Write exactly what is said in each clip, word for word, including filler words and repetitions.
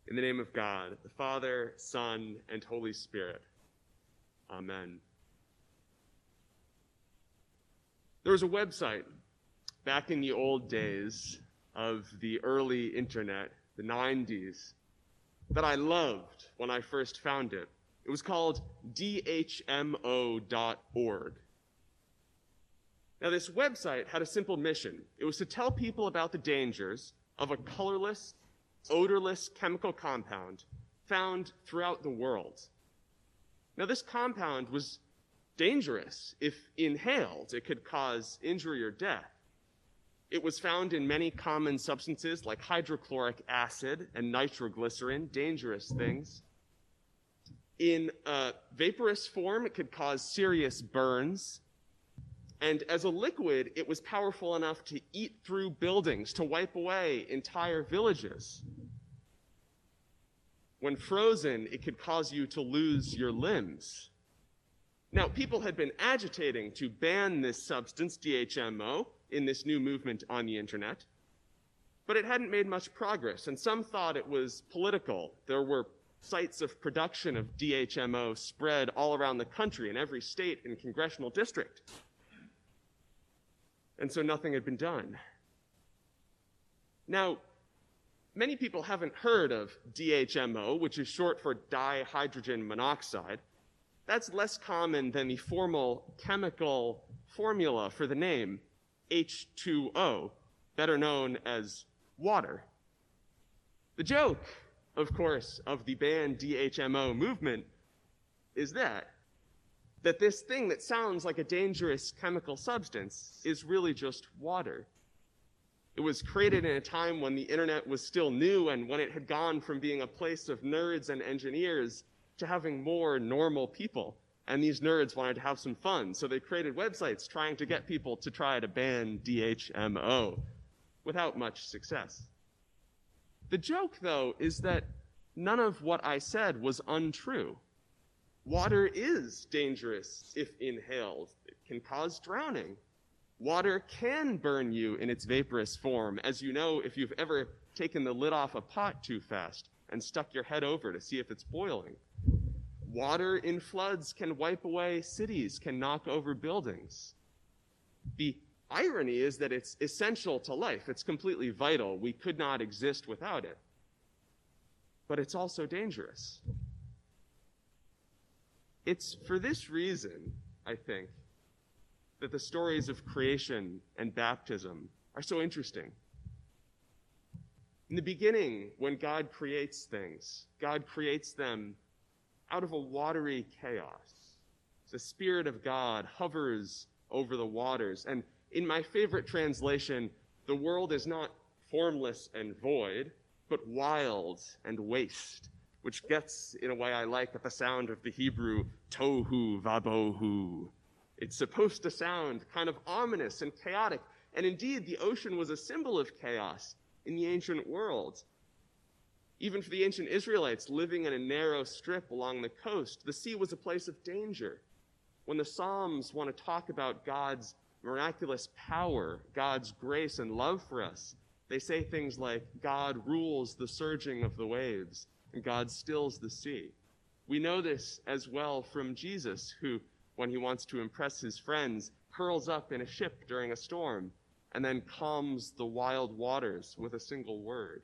In the name of God, the Father, Son, and Holy Spirit. Amen. There was a website back in the old days of the early internet, the nineties, that I loved when I first found it. It was called D H M O dot org. Now, this website had a simple mission. It was to tell people about the dangers of a colorless, odorless chemical compound found throughout the world. Now, this compound was dangerous. If inhaled, it could cause injury or death. It was found in many common substances like hydrochloric acid and nitroglycerin, dangerous things. In a vaporous form, it could cause serious burns. And as a liquid, it was powerful enough to eat through buildings, to wipe away entire villages. When frozen, it could cause you to lose your limbs. Now, people had been agitating to ban this substance, D H M O, in this new movement on the internet, but it hadn't made much progress, and some thought it was political. There were sites of production of D H M O spread all around the country in every state and congressional district. And so nothing had been done. Now, many people haven't heard of D H M O, which is short for dihydrogen monoxide. That's less common than the formal chemical formula for the name, H two O, better known as water. The joke, of course, of the banned D H M O movement is that that this thing that sounds like a dangerous chemical substance is really just water. It was created in a time when the internet was still new and when it had gone from being a place of nerds and engineers to having more normal people. And these nerds wanted to have some fun, so they created websites trying to get people to try to ban D H M O without much success. The joke, though, is that none of what I said was untrue. Water is dangerous if inhaled. It can cause drowning. Water can burn you in its vaporous form, as you know if you've ever taken the lid off a pot too fast and stuck your head over to see if it's boiling. Water in floods can wipe away cities, can knock over buildings. The irony is that it's essential to life. It's completely vital. We could not exist without it. But it's also dangerous. It's for this reason, I think, that the stories of creation and baptism are so interesting. In the beginning, when God creates things, God creates them out of a watery chaos. The Spirit of God hovers over the waters. And in my favorite translation, the world is not formless and void, but wild and waste, which gets, in a way I like, at the sound of the Hebrew tohu vabohu. It's supposed to sound kind of ominous and chaotic. And indeed, the ocean was a symbol of chaos in the ancient world. Even for the ancient Israelites living in a narrow strip along the coast, the sea was a place of danger. When the Psalms want to talk about God's miraculous power, God's grace and love for us, they say things like, God rules the surging of the waves, and God stills the sea. We know this as well from Jesus, who, when he wants to impress his friends, curls up in a ship during a storm, and then calms the wild waters with a single word.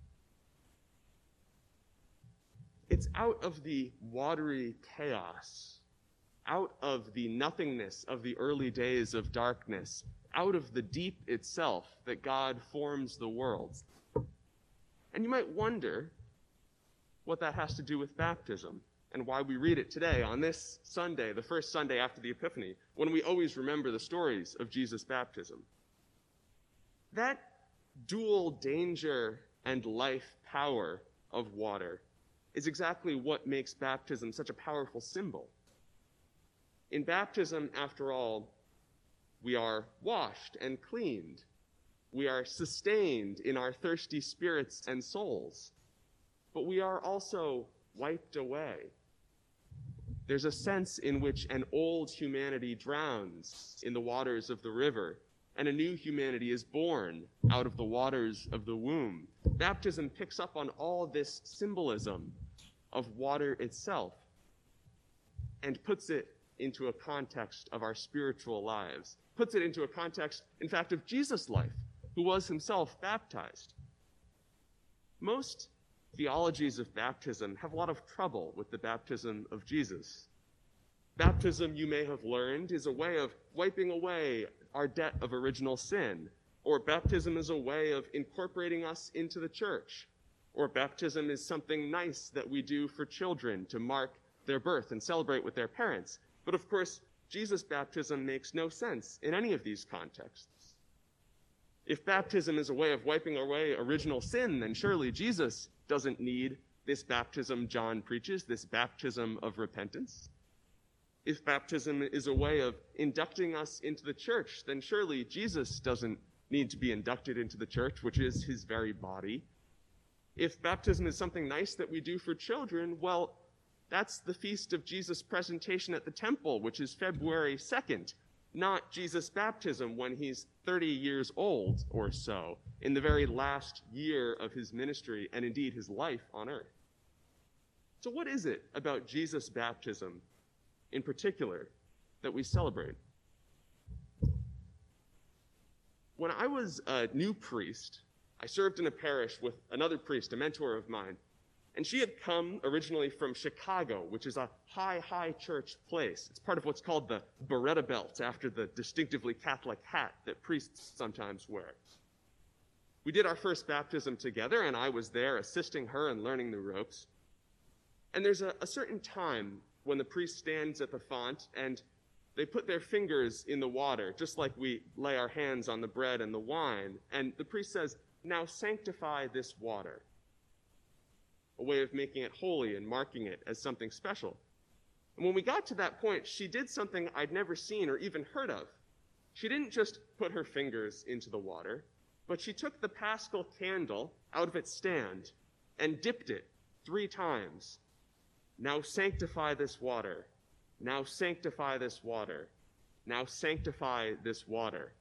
It's out of the watery chaos, out of the nothingness of the early days of darkness, out of the deep itself that God forms the world. And you might wonder what that has to do with baptism and why we read it today on this Sunday, the first Sunday after the Epiphany, when we always remember the stories of Jesus' baptism. That dual danger and life power of water is exactly what makes baptism such a powerful symbol. In baptism, after all, we are washed and cleaned. We are sustained in our thirsty spirits and souls. But we are also wiped away. There's a sense in which an old humanity drowns in the waters of the river, and a new humanity is born out of the waters of the womb. Baptism picks up on all this symbolism of water itself and puts it into a context of our spiritual lives, puts it into a context, in fact, of Jesus' life, who was himself baptized. Most theologies of baptism have a lot of trouble with the baptism of Jesus. Baptism, you may have learned, is a way of wiping away our debt of original sin, or baptism is a way of incorporating us into the church, or baptism is something nice that we do for children to mark their birth and celebrate with their parents. But of course, Jesus' baptism makes no sense in any of these contexts. If baptism is a way of wiping away original sin, then surely Jesus doesn't need this baptism John preaches, this baptism of repentance. If baptism is a way of inducting us into the church, then surely Jesus doesn't need to be inducted into the church, which is his very body. If baptism is something nice that we do for children, well, that's the feast of Jesus' presentation at the temple, which is February second, not Jesus' baptism when he's thirty years old or so, in the very last year of his ministry and indeed his life on earth. So what is it about Jesus' baptism in particular that we celebrate? When I was a new priest, I served in a parish with another priest, a mentor of mine, and she had come originally from Chicago, which is a high, high church place. It's part of what's called the Beretta Belt, after the distinctively Catholic hat that priests sometimes wear. We did our first baptism together, and I was there assisting her and learning the ropes. And there's a, a certain time when the priest stands at the font and they put their fingers in the water, just like we lay our hands on the bread and the wine. And the priest says, "Now sanctify this water," a way of making it holy and marking it as something special. And when we got to that point, she did something I'd never seen or even heard of. She didn't just put her fingers into the water, but she took the paschal candle out of its stand and dipped it three times. "Now sanctify this water. Now sanctify this water. Now sanctify this water."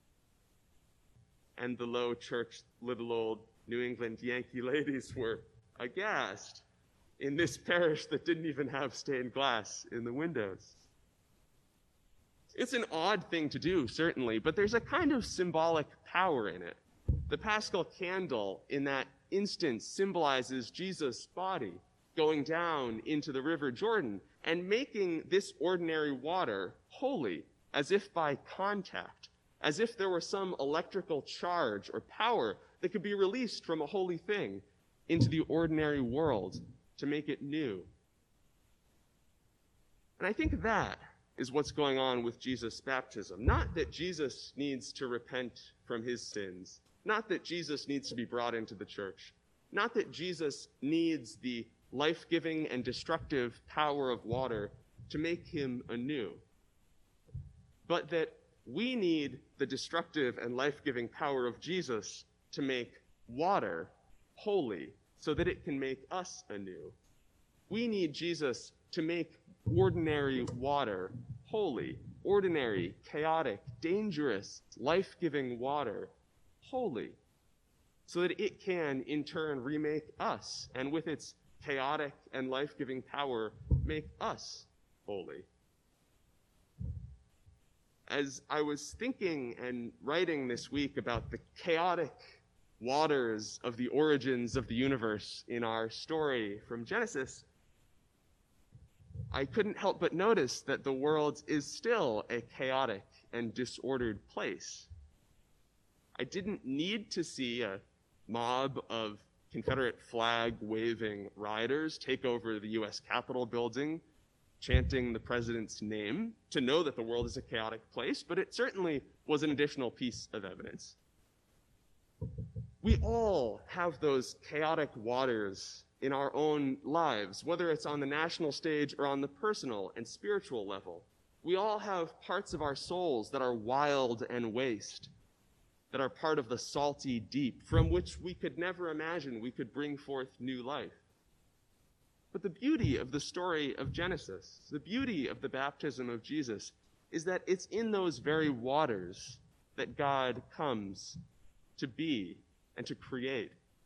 And the low church, little old New England Yankee ladies were aghast in this parish that didn't even have stained glass in the windows. It's an odd thing to do, certainly, but there's a kind of symbolic power in it. The paschal candle in that instance symbolizes Jesus' body going down into the River Jordan and making this ordinary water holy, as if by contact, as if there were some electrical charge or power that could be released from a holy thing into the ordinary world to make it new. And I think that is what's going on with Jesus' baptism. Not that Jesus needs to repent from his sins, not that Jesus needs to be brought into the church, not that Jesus needs the life-giving and destructive power of water to make him anew, but that we need the destructive and life-giving power of Jesus to make water holy so that it can make us anew. We need Jesus to make ordinary water holy, ordinary, chaotic, dangerous, life-giving water holy, so that it can in turn remake us, and with its chaotic and life-giving power, make us holy. As I was thinking and writing this week about the chaotic waters of the origins of the universe in our story from Genesis, I couldn't help but notice that the world is still a chaotic and disordered place. I didn't need to see a mob of Confederate flag-waving rioters take over the U S Capitol building, chanting the president's name, to know that the world is a chaotic place, but it certainly was an additional piece of evidence. We all have those chaotic waters in our own lives, whether it's on the national stage or on the personal and spiritual level. We all have parts of our souls that are wild and waste, that are part of the salty deep, from which we could never imagine we could bring forth new life. But the beauty of the story of Genesis, the beauty of the baptism of Jesus, is that it's in those very waters that God comes to be and to create.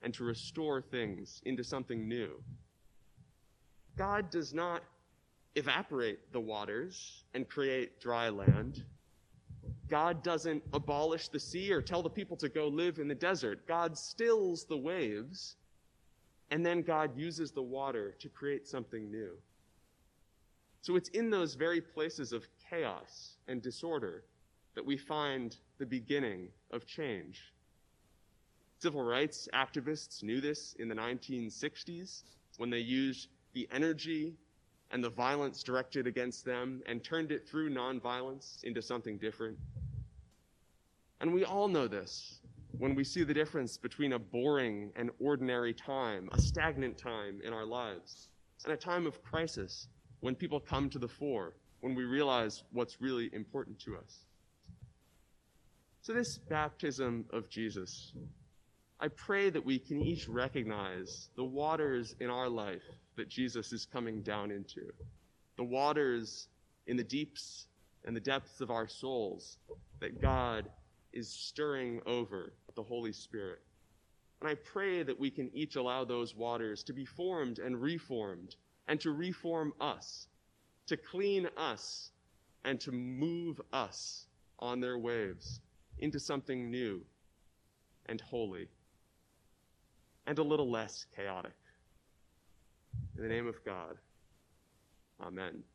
and to restore things into something new. God does not evaporate the waters and create dry land. God doesn't abolish the sea or tell the people to go live in the desert. God stills the waves, and then God uses the water to create something new. So it's in those very places of chaos and disorder that we find the beginning of change. Civil rights activists knew this in the nineteen sixties when they used the energy and the violence directed against them and turned it through nonviolence into something different. And we all know this when we see the difference between a boring and ordinary time, a stagnant time in our lives, and a time of crisis when people come to the fore, when we realize what's really important to us. So this baptism of Jesus, I pray that we can each recognize the waters in our life that Jesus is coming down into, the waters in the deeps and the depths of our souls that God is stirring over with the Holy Spirit. And I pray that we can each allow those waters to be formed and reformed, and to reform us, to clean us, and to move us on their waves into something new and holy and a little less chaotic. In the name of God, amen.